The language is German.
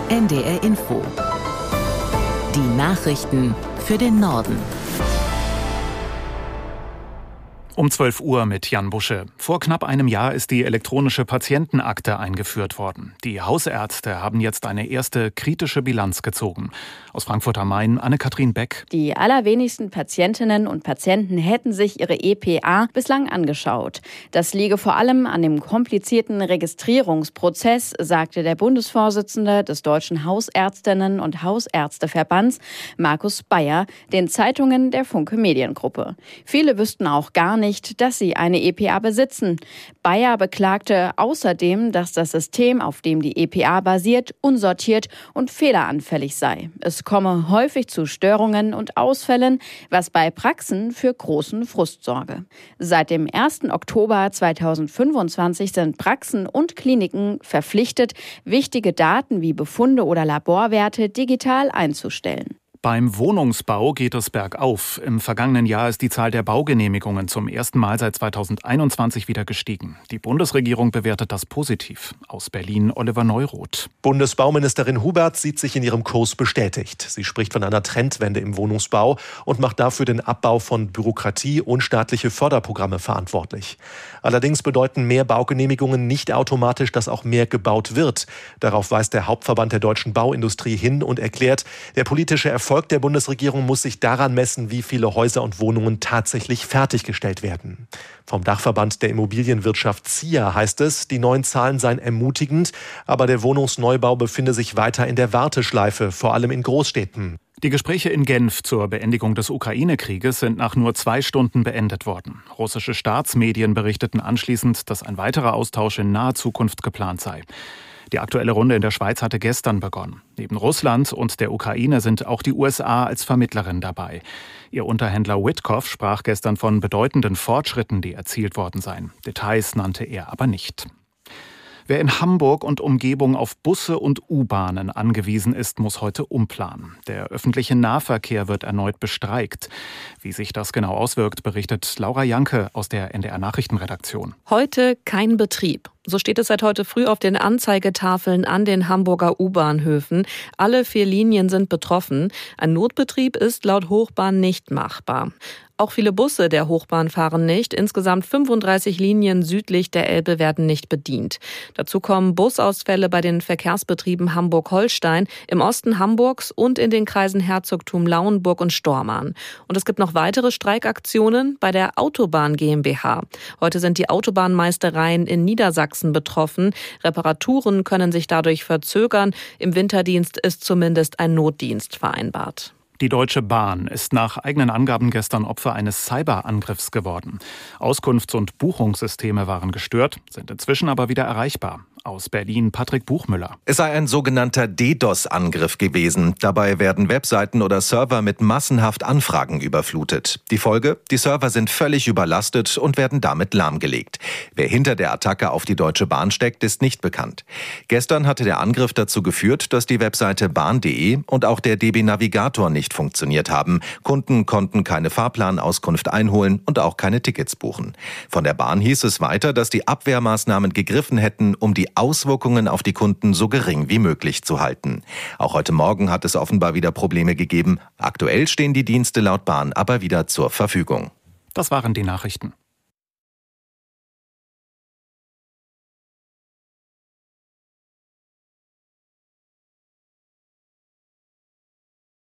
NDR Info. Die Nachrichten für den Norden. Um 12 Uhr mit Jan Busche. Vor knapp einem Jahr ist die elektronische Patientenakte eingeführt worden. Die Hausärzte haben jetzt eine erste kritische Bilanz gezogen. Aus Frankfurt am Main, Anne-Kathrin Beck. Die allerwenigsten Patientinnen und Patienten hätten sich ihre EPA bislang angeschaut. Das liege vor allem an dem komplizierten Registrierungsprozess, sagte der Bundesvorsitzende des Deutschen Hausärztinnen- und Hausärzteverbands, Markus Bayer, den Zeitungen der Funke Mediengruppe. Viele wüssten auch gar nicht, dass sie eine EPA besitzen. Bayer beklagte außerdem, dass das System, auf dem die EPA basiert, unsortiert und fehleranfällig sei. Es komme häufig zu Störungen und Ausfällen, was bei Praxen für großen Frust sorge. Seit dem 1. Oktober 2025 sind Praxen und Kliniken verpflichtet, wichtige Daten wie Befunde oder Laborwerte digital einzustellen. Beim Wohnungsbau geht es bergauf. Im vergangenen Jahr ist die Zahl der Baugenehmigungen zum ersten Mal seit 2021 wieder gestiegen. Die Bundesregierung bewertet das positiv. Aus Berlin Oliver Neuroth. Bundesbauministerin Hubert sieht sich in ihrem Kurs bestätigt. Sie spricht von einer Trendwende im Wohnungsbau und macht dafür den Abbau von Bürokratie und staatliche Förderprogramme verantwortlich. Allerdings bedeuten mehr Baugenehmigungen nicht automatisch, dass auch mehr gebaut wird. Darauf weist der Hauptverband der deutschen Bauindustrie hin und erklärt, der politische Erfolg der Bundesregierung muss sich daran messen, wie viele Häuser und Wohnungen tatsächlich fertiggestellt werden. Vom Dachverband der Immobilienwirtschaft ZIA heißt es, die neuen Zahlen seien ermutigend, aber der Wohnungsneubau befinde sich weiter in der Warteschleife, vor allem in Großstädten. Die Gespräche in Genf zur Beendigung des Ukraine-Krieges sind nach nur 2 Stunden beendet worden. Russische Staatsmedien berichteten anschließend, dass ein weiterer Austausch in naher Zukunft geplant sei. Die aktuelle Runde in der Schweiz hatte gestern begonnen. Neben Russland und der Ukraine sind auch die USA als Vermittlerin dabei. Ihr Unterhändler Witkoff sprach gestern von bedeutenden Fortschritten, die erzielt worden seien. Details nannte er aber nicht. Wer in Hamburg und Umgebung auf Busse und U-Bahnen angewiesen ist, muss heute umplanen. Der öffentliche Nahverkehr wird erneut bestreikt. Wie sich das genau auswirkt, berichtet Laura Janke aus der NDR Nachrichtenredaktion. Heute kein Betrieb. So steht es seit heute früh auf den Anzeigetafeln an den Hamburger U-Bahnhöfen. Alle 4 Linien sind betroffen. Ein Notbetrieb ist laut Hochbahn nicht machbar. Auch viele Busse der Hochbahn fahren nicht. Insgesamt 35 Linien südlich der Elbe werden nicht bedient. Dazu kommen Busausfälle bei den Verkehrsbetrieben Hamburg-Holstein, im Osten Hamburgs und in den Kreisen Herzogtum Lauenburg und Stormarn. Und es gibt noch weitere Streikaktionen bei der Autobahn GmbH. Heute sind die Autobahnmeistereien in Niedersachsen betroffen. Reparaturen können sich dadurch verzögern. Im Winterdienst ist zumindest ein Notdienst vereinbart. Die Deutsche Bahn ist nach eigenen Angaben gestern Opfer eines Cyberangriffs geworden. Auskunfts- und Buchungssysteme waren gestört, sind inzwischen aber wieder erreichbar. Aus Berlin Patrick Buchmüller. Es sei ein sogenannter DDoS-Angriff gewesen. Dabei werden Webseiten oder Server mit massenhaft Anfragen überflutet. Die Folge? Die Server sind völlig überlastet und werden damit lahmgelegt. Wer hinter der Attacke auf die Deutsche Bahn steckt, ist nicht bekannt. Gestern hatte der Angriff dazu geführt, dass die Webseite bahn.de und auch der DB Navigator nicht funktioniert haben. Kunden konnten keine Fahrplanauskunft einholen und auch keine Tickets buchen. Von der Bahn hieß es weiter, dass die Abwehrmaßnahmen gegriffen hätten, um die Auswirkungen auf die Kunden so gering wie möglich zu halten. Auch heute Morgen hat es offenbar wieder Probleme gegeben. Aktuell stehen die Dienste laut Bahn aber wieder zur Verfügung. Das waren die Nachrichten.